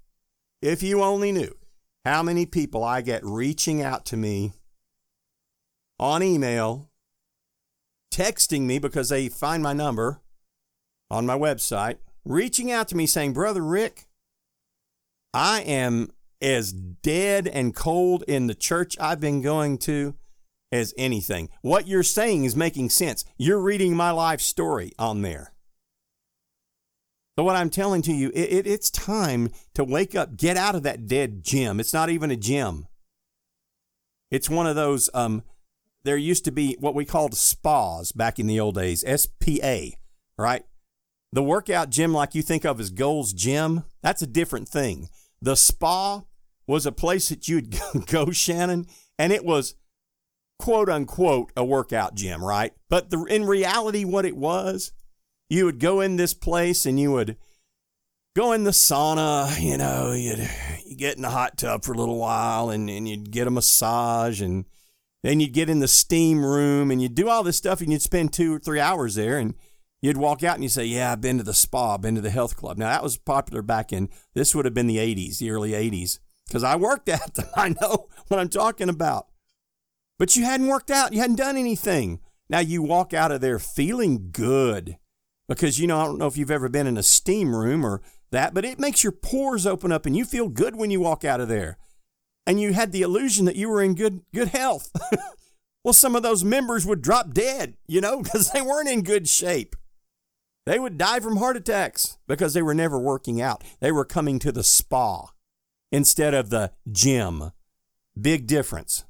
how many people I get reaching out to me on email, texting me because they find my number on my website, reaching out to me saying, Brother Rick, I am as dead and cold in the church I've been going to as anything. What you're saying is making sense. You're reading my life story on there. So what I'm telling to you, it's time to wake up, get out of that dead gym. It's not even a gym. It's one of those, there used to be what we called spas back in the old days, SPA, right? The workout gym like you think of as Gold's Gym, that's a different thing. The spa was a place that you'd go, Shannon, and it was quote unquote a workout gym, right? But in reality, what it was, you would go in this place and you would go in the sauna, you get in the hot tub for a little while and you'd get a massage, and then you'd get in the steam room and you'd do all this stuff, and you'd spend 2 or 3 hours there, and you'd walk out and you'd say, yeah, I've been to the spa, I've been to the health club. Now, that was popular back in, this would have been the 80s, the early 80s, because I worked at them. I know what I'm talking about. But you hadn't worked out. You hadn't done anything. Now, you walk out of there feeling good because, I don't know if you've ever been in a steam room or that, but it makes your pores open up and you feel good when you walk out of there. And you had the illusion that you were in good health. Well, some of those members would drop dead, because they weren't in good shape. They would die from heart attacks because they were never working out. They were coming to the spa instead of the gym. Big difference.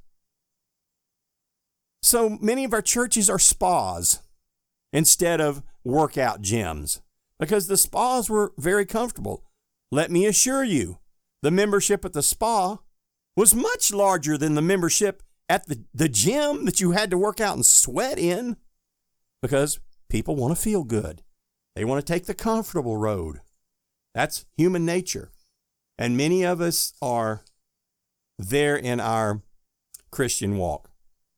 So many of our churches are spas instead of workout gyms because the spas were very comfortable. Let me assure you, the membership at the spa was much larger than the membership at the gym that you had to work out and sweat in, because people want to feel good. They want to take the comfortable road. That's human nature. And many of us are there in our Christian walk.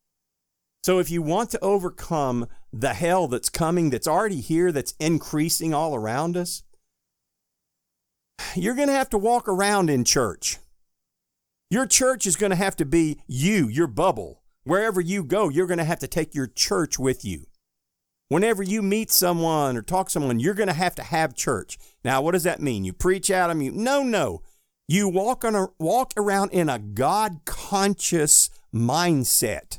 So if you want to overcome the hell that's coming, that's already here, that's increasing all around us, you're going to have to walk around in church. Your church is going to have to be you, your bubble. Wherever you go, you're going to have to take your church with you. Whenever you meet someone or talk to someone, you're going to have church. Now, what does that mean? You preach at them? No. You walk around in a God-conscious mindset.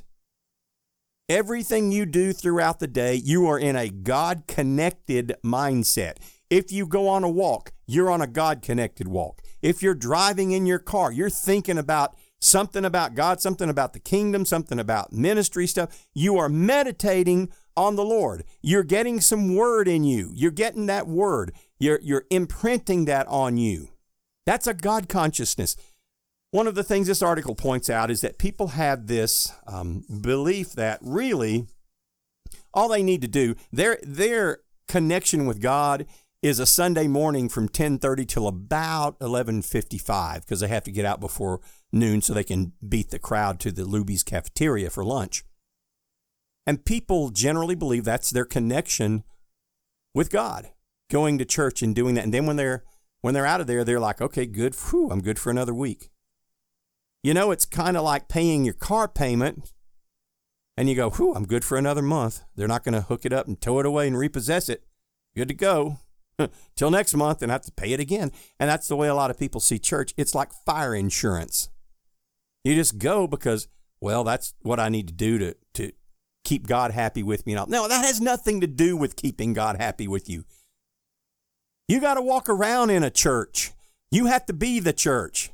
Everything you do throughout the day, you are in a God-connected mindset. If you go on a walk, you're on a God-connected walk. If you're driving in your car, you're thinking about something about God, something about the kingdom, something about ministry stuff. You are meditating on the Lord. You're getting some word in you. You're getting that word. You're imprinting that on you. That's a God consciousness. One of the things this article points out is that people have this belief that really all they need to do, their connection with God is a Sunday morning from 10:30 till about 11:55 because they have to get out before noon so they can beat the crowd to the Luby's cafeteria for lunch. And people generally believe that's their connection with God, going to church and doing that. And then when they're out of there, they're like, okay, good. Whew, I'm good for another week. It's kind of like paying your car payment and you go, whew, I'm good for another month. They're not going to hook it up and tow it away and repossess it. Good to go. Till next month and I have to pay it again. And that's the way a lot of people see church. It's like fire insurance. You just go because, well, that's what I need to do to keep God happy with me. No, that has nothing to do with keeping God happy with you. You got to walk around in a church. You have to be the church.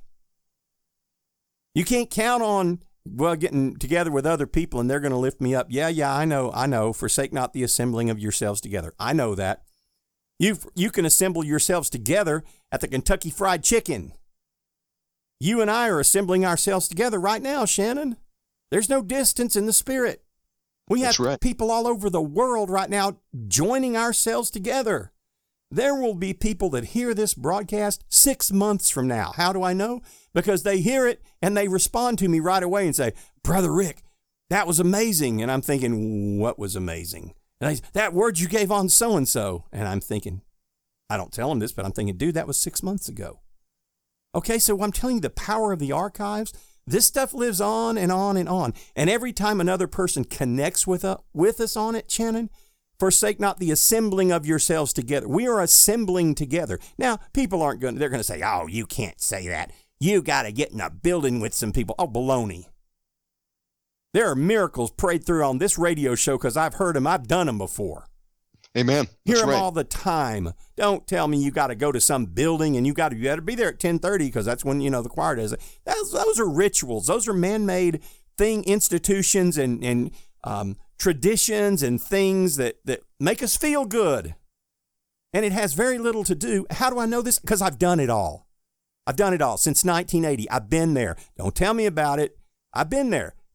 You can't count on, getting together with other people and they're going to lift me up. Yeah, I know. Forsake not the assembling of yourselves together. I know that. You can assemble yourselves together at the Kentucky Fried Chicken. You and I are assembling ourselves together right now, Shannon. There's no distance in the spirit. We have people all over the world right now joining ourselves together. There will be people that hear this broadcast 6 months from now. How do I know? Because they hear it and they respond to me right away and say, Brother Rick, that was amazing. And I'm thinking, what was amazing? And that word you gave on so-and-so. And I'm thinking, I don't tell them this, but I'm thinking, dude, that was 6 months ago. Okay, so I'm telling you the power of the archives. This stuff lives on and on and on. And every time another person connects with us on it, Shannon, forsake not the assembling of yourselves together. We are assembling together. Now, people they're going to say, oh, you can't say that. You got to get in a building with some people. Oh, baloney. There are miracles prayed through on this radio show because I've heard them. I've done them before. Amen. Hear them all the time. Don't tell me you got to go to some building and you got to be there at 10:30 because that's when, the choir does it. Those are rituals. Those are man-made institutions and traditions and things that make us feel good. And it has very little to do. How do I know this? Because I've done it all. I've done it all since 1980. I've been there. Don't tell me about it. I've been there.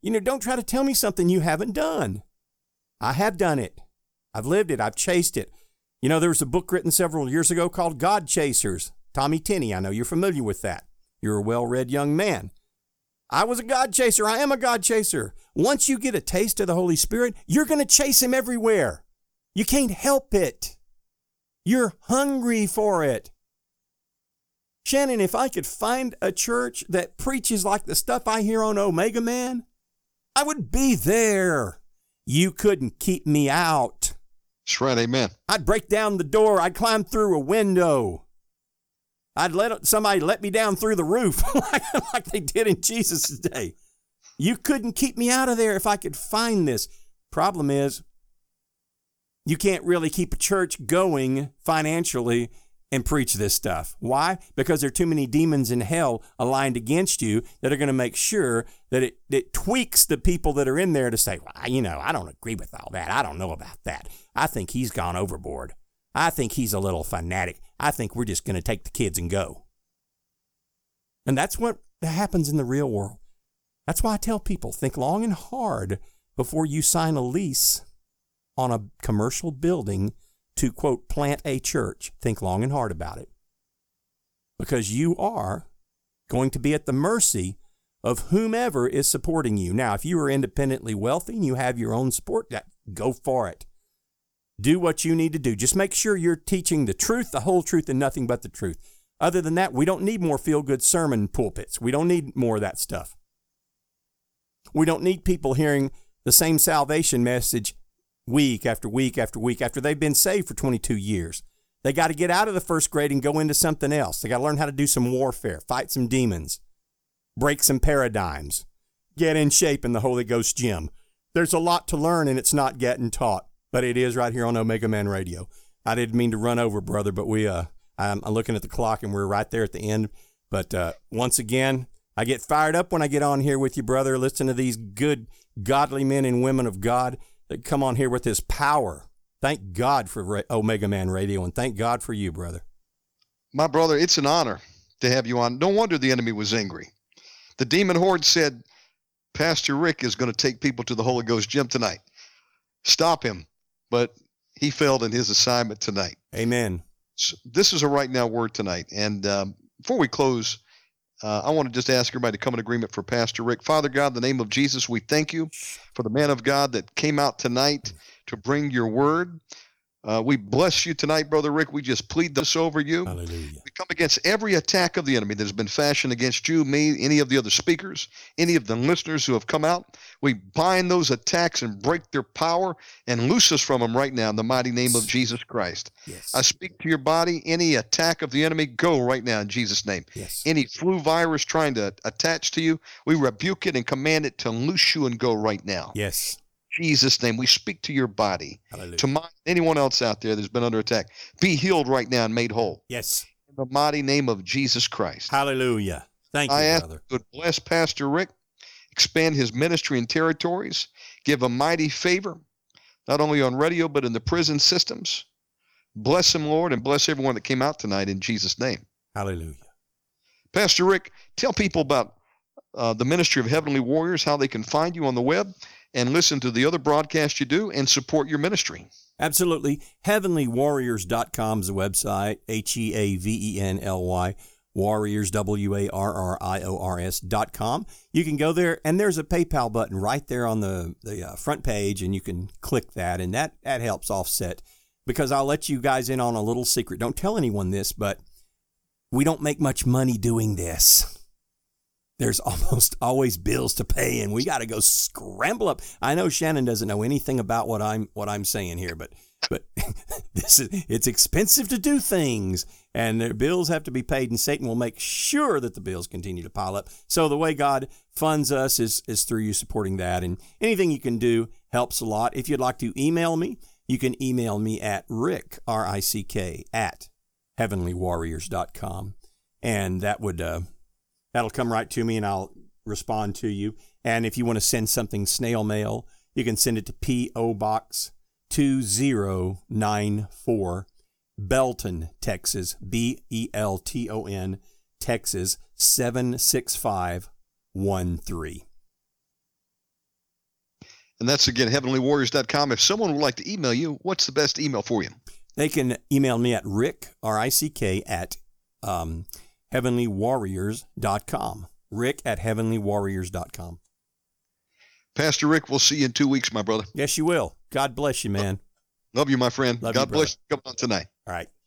Don't try to tell me something you haven't done. I have done it. I've lived it. I've chased it. There was a book written several years ago called God Chasers. Tommy Tenney, I know you're familiar with that. You're a well-read young man. I was a God chaser. I am a God chaser. Once you get a taste of the Holy Spirit, you're going to chase him everywhere. You can't help it. You're hungry for it. Shannon, if I could find a church that preaches like the stuff I hear on Omega Man, I would be there. You couldn't keep me out. That's right, amen. I'd break down the door. I'd climb through a window. I'd let somebody let me down through the roof like they did in Jesus' day. You couldn't keep me out of there if I could find this. Problem is, you can't really keep a church going financially and preach this stuff. Why? Because there are too many demons in hell aligned against you that are going to make sure that it tweaks the people that are in there to say, well, I don't agree with all that. I don't know about that. I think he's gone overboard. I think he's a little fanatic. I think we're just going to take the kids and go. And that's what happens in the real world. That's why I tell people, think long and hard before you sign a lease on a commercial building to, quote, plant a church. Think long and hard about it. Because you are going to be at the mercy of whomever is supporting you. Now, if you are independently wealthy and you have your own support, go for it. Do what you need to do. Just make sure you're teaching the truth, the whole truth, and nothing but the truth. Other than that, we don't need more feel-good sermon pulpits. We don't need more of that stuff. We don't need people hearing the same salvation message week after week after week after they've been saved for 22 years. They got to get out of the first grade and go into something else. They got to learn how to do some warfare, fight some demons, break some paradigms, get in shape in the Holy Ghost gym. There's a lot to learn, and it's not getting taught, but it is right here on Omega Man Radio. I didn't mean to run over, brother, but I'm looking at the clock, and we're right there at the end. But once again, I get fired up when I get on here with you, brother. Listen to these good, godly men and women of God that come on here with this power. Thank God for Omega Man Radio, and thank God for you, brother. My brother, it's an honor to have you on. No wonder the enemy was angry. The demon horde said, Pastor Rick is going to take people to the Holy Ghost gym tonight. Stop him. But he failed in his assignment tonight. Amen. So this is a right now word tonight. And before we close, I want to just ask everybody to come in agreement for Pastor Rick. Father God, in the name of Jesus, we thank you for the man of God that came out tonight to bring your word. We bless you tonight, Brother Rick. We just plead this over you. Hallelujah. We come against every attack of the enemy that has been fashioned against you, me, any of the other speakers, any of the listeners who have come out. We bind those attacks and break their power and loose us from them right now in the mighty name of Jesus Christ. Yes. I speak to your body. Any attack of the enemy, go right now in Jesus' name. Yes. Any flu virus trying to attach to you, we rebuke it and command it to loose you and go right now. Yes. Jesus' name, we speak to your body. Hallelujah. To anyone else out there that's been under attack, be healed right now and made whole. Yes. In the mighty name of Jesus Christ. Hallelujah. Thank you, I ask brother. you to bless Pastor Rick, expand his ministry and territories, give him mighty favor, not only on radio, but in the prison systems. Bless him, Lord, and bless everyone that came out tonight in Jesus' name. Hallelujah. Pastor Rick, tell people about the ministry of Heavenly Warriors, how they can find you on the web, and listen to the other broadcasts you do and support your ministry. Absolutely. HeavenlyWarriors.com is the website, Heavenly, Warriors, WARRIORS.com. You can go there, and there's a PayPal button right there on the front page, and you can click that, and that helps offset. Because I'll let you guys in on a little secret. Don't tell anyone this, but we don't make much money doing this. There's almost always bills to pay, and we got to go scramble up. I know Shannon doesn't know anything about what I'm saying here, but it's expensive to do things, and their bills have to be paid, and Satan will make sure that the bills continue to pile up. So the way God funds us is through you supporting that, and anything you can do helps a lot. If you'd like to email me, you can email me at Rick, R-I-C-K, at heavenlywarriors.com, and that'll come right to me, and I'll respond to you. And if you want to send something snail mail, you can send it to P.O. Box 2094, Belton, Texas, Belton, Texas 76513. And that's, again, heavenlywarriors.com. If someone would like to email you, what's the best email for you? They can email me at Rick, R-I-C-K, at heavenlywarriors.com. Rick at heavenlywarriors.com. Pastor Rick, we'll see you in 2 weeks, my brother. Yes, you will. God bless you, man. Love you, my friend. Love God you, bless you. Come on tonight. All right.